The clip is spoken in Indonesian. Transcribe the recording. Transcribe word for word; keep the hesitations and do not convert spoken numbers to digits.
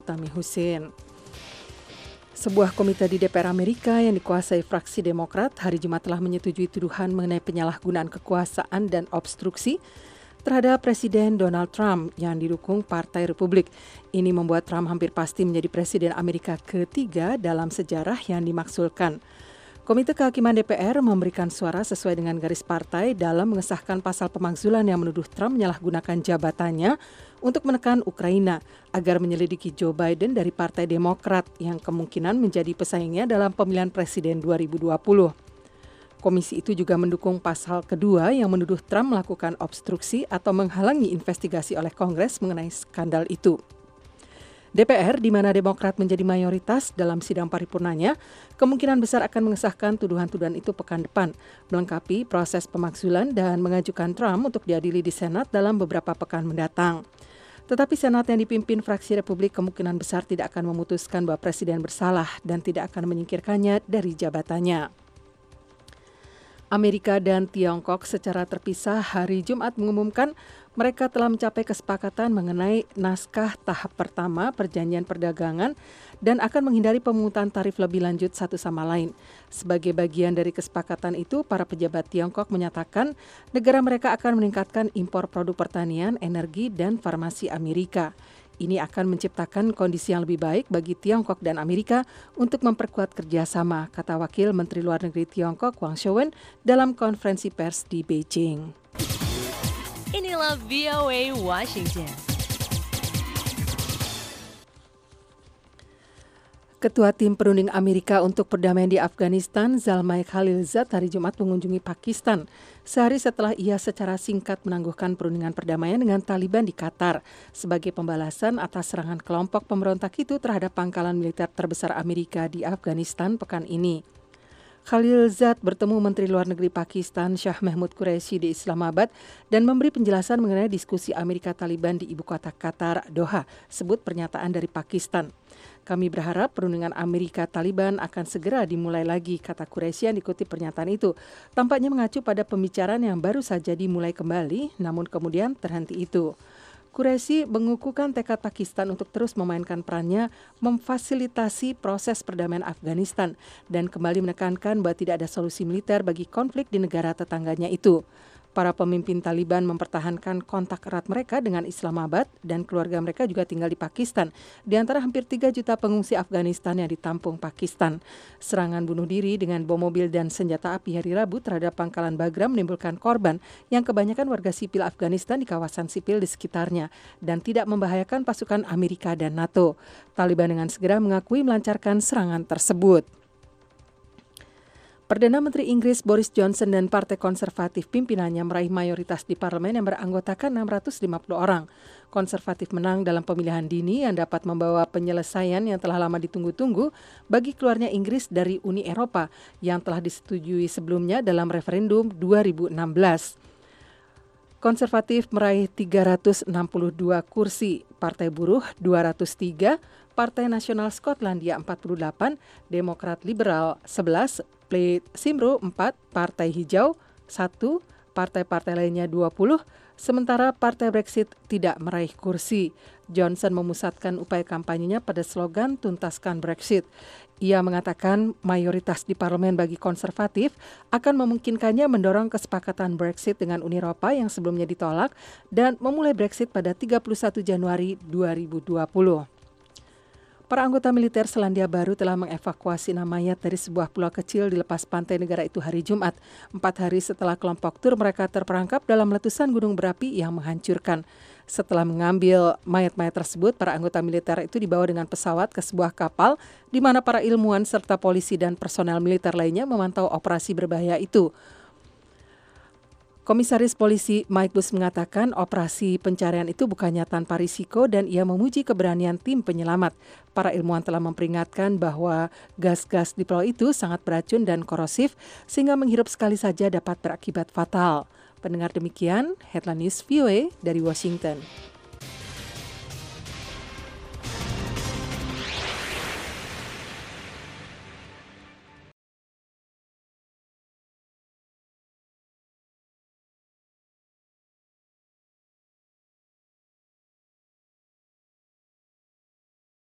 Tami Husin. Sebuah komite di D P R Amerika yang dikuasai fraksi Demokrat hari Jumat telah menyetujui tuduhan mengenai penyalahgunaan kekuasaan dan obstruksi terhadap Presiden Donald Trump yang didukung Partai Republik. Ini membuat Trump hampir pasti menjadi Presiden Amerika ketiga dalam sejarah yang dimaksudkan. Komite Kehakiman D P R memberikan suara sesuai dengan garis partai dalam mengesahkan pasal pemakzulan yang menuduh Trump menyalahgunakan jabatannya untuk menekan Ukraina agar menyelidiki Joe Biden dari Partai Demokrat yang kemungkinan menjadi pesaingnya dalam pemilihan presiden dua ribu dua puluh. Komisi itu juga mendukung pasal kedua yang menuduh Trump melakukan obstruksi atau menghalangi investigasi oleh Kongres mengenai skandal itu. D P R, di mana Demokrat menjadi mayoritas dalam sidang paripurnanya, kemungkinan besar akan mengesahkan tuduhan-tuduhan itu pekan depan, melengkapi proses pemakzulan dan mengajukan Trump untuk diadili di Senat dalam beberapa pekan mendatang. Tetapi Senat yang dipimpin fraksi Republik kemungkinan besar tidak akan memutuskan bahwa Presiden bersalah dan tidak akan menyingkirkannya dari jabatannya. Amerika dan Tiongkok secara terpisah hari Jumat mengumumkan mereka telah mencapai kesepakatan mengenai naskah tahap pertama perjanjian perdagangan dan akan menghindari pemungutan tarif lebih lanjut satu sama lain. Sebagai bagian dari kesepakatan itu, para pejabat Tiongkok menyatakan negara mereka akan meningkatkan impor produk pertanian, energi, dan farmasi Amerika. Ini akan menciptakan kondisi yang lebih baik bagi Tiongkok dan Amerika untuk memperkuat kerjasama, kata Wakil Menteri Luar Negeri Tiongkok Wang Shouwen dalam konferensi pers di Beijing. Inilah V O A Washington. Ketua Tim Perunding Amerika untuk Perdamaian di Afghanistan, Zalmay Khalilzad, hari Jumat mengunjungi Pakistan sehari setelah ia secara singkat menangguhkan perundingan perdamaian dengan Taliban di Qatar sebagai pembalasan atas serangan kelompok pemberontak itu terhadap pangkalan militer terbesar Amerika di Afghanistan pekan ini. Khalilzad bertemu Menteri Luar Negeri Pakistan Shah Mehmood Qureshi di Islamabad dan memberi penjelasan mengenai diskusi Amerika Taliban di ibu kota Qatar, Doha, sebut pernyataan dari Pakistan. Kami berharap perundingan Amerika Taliban akan segera dimulai lagi, kata Qureshi yang dikutip pernyataan itu. Tampaknya mengacu pada pembicaraan yang baru saja dimulai kembali, namun kemudian terhenti itu. Qureshi mengukuhkan tekad Pakistan untuk terus memainkan perannya memfasilitasi proses perdamaian Afghanistan dan kembali menekankan bahwa tidak ada solusi militer bagi konflik di negara tetangganya itu. Para pemimpin Taliban mempertahankan kontak erat mereka dengan Islamabad dan keluarga mereka juga tinggal di Pakistan, di antara hampir tiga juta pengungsi Afghanistan yang ditampung Pakistan. Serangan bunuh diri dengan bom mobil dan senjata api hari Rabu terhadap pangkalan Bagram menimbulkan korban yang kebanyakan warga sipil Afghanistan di kawasan sipil di sekitarnya dan tidak membahayakan pasukan Amerika dan NATO. Taliban dengan segera mengakui melancarkan serangan tersebut. Perdana Menteri Inggris Boris Johnson dan Partai Konservatif pimpinannya meraih mayoritas di parlemen yang beranggotakan enam ratus lima puluh orang. Konservatif menang dalam pemilihan dini yang dapat membawa penyelesaian yang telah lama ditunggu-tunggu bagi keluarnya Inggris dari Uni Eropa yang telah disetujui sebelumnya dalam referendum dua ribu enam belas. Konservatif meraih tiga ratus enam puluh dua kursi, Partai Buruh dua ratus tiga, Partai Nasional Skotlandia empat puluh delapan, Demokrat Liberal sebelas, Plaid Cymru empat, Partai Hijau satu, partai-partai lainnya dua puluh, sementara Partai Brexit tidak meraih kursi. Johnson memusatkan upaya kampanyenya pada slogan tuntaskan Brexit. Ia mengatakan mayoritas di parlemen bagi konservatif akan memungkinkannya mendorong kesepakatan Brexit dengan Uni Eropa yang sebelumnya ditolak dan memulai Brexit pada tiga puluh satu Januari dua ribu dua puluh. Para anggota militer Selandia Baru telah mengevakuasi enam mayat dari sebuah pulau kecil di lepas pantai negara itu hari Jumat, empat hari setelah kelompok tur mereka terperangkap dalam letusan gunung berapi yang menghancurkan. Setelah mengambil mayat-mayat tersebut, para anggota militer itu dibawa dengan pesawat ke sebuah kapal di mana para ilmuwan serta polisi dan personel militer lainnya memantau operasi berbahaya itu. Komisaris Polisi Mike Bush mengatakan operasi pencarian itu bukannya tanpa risiko dan ia memuji keberanian tim penyelamat. Para ilmuwan telah memperingatkan bahwa gas-gas di pulau itu sangat beracun dan korosif sehingga menghirup sekali saja dapat berakibat fatal. Pendengar demikian, Headline News V O A dari Washington.